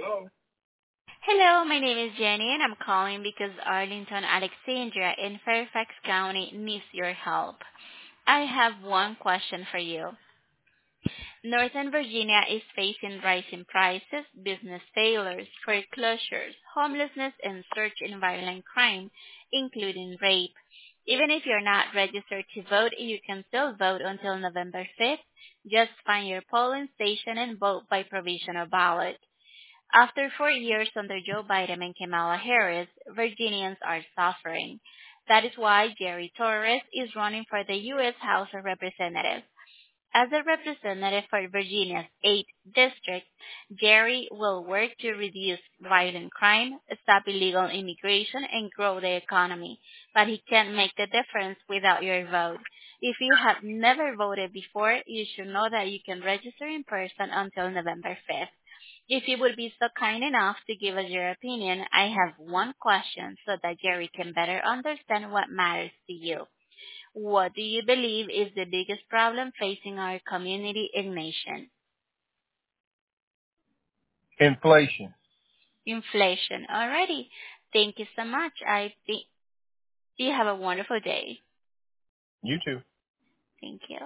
Hello, my name is Jenny and I'm calling because Arlington, Alexandria in Fairfax County needs your help. I have one question for you. Northern Virginia is facing rising prices, business failures, foreclosures, homelessness, and surge in violent crime, including rape. Even if you're not registered to vote, you can still vote until November 5th. Just find your polling station and vote by provisional ballot. After 4 years under Joe Biden and Kamala Harris, Virginians are suffering. That is why Jerry Torres is running for the U.S. House of Representatives. As a representative for Virginia's 8th district, Jerry will work to reduce violent crime, stop illegal immigration, and grow the economy. But he can't make the difference without your vote. If you have never voted before, you should know that you can register in person until November 5th. If you would be so kind enough to give us your opinion, I have one question so that Jerry can better understand what matters to you. What do you believe is the biggest problem facing our community and nation? Inflation. Inflation. Alrighty. Thank you so much. I think you have a wonderful day. You too. Thank you.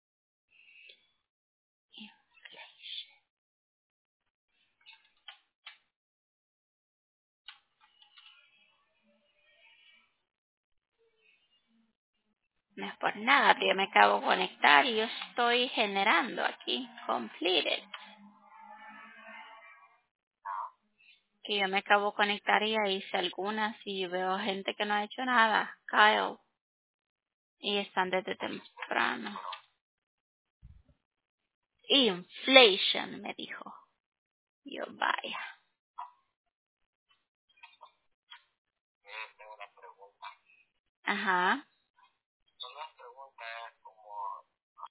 No es por nada, pero yo me acabo de conectar y yo estoy generando aquí. Completed. Que yo me acabo de conectar y ahí hice algunas y veo gente que no ha hecho nada. Kyle. Y están desde temprano. Inflation, me dijo. Yo, vaya. Ajá.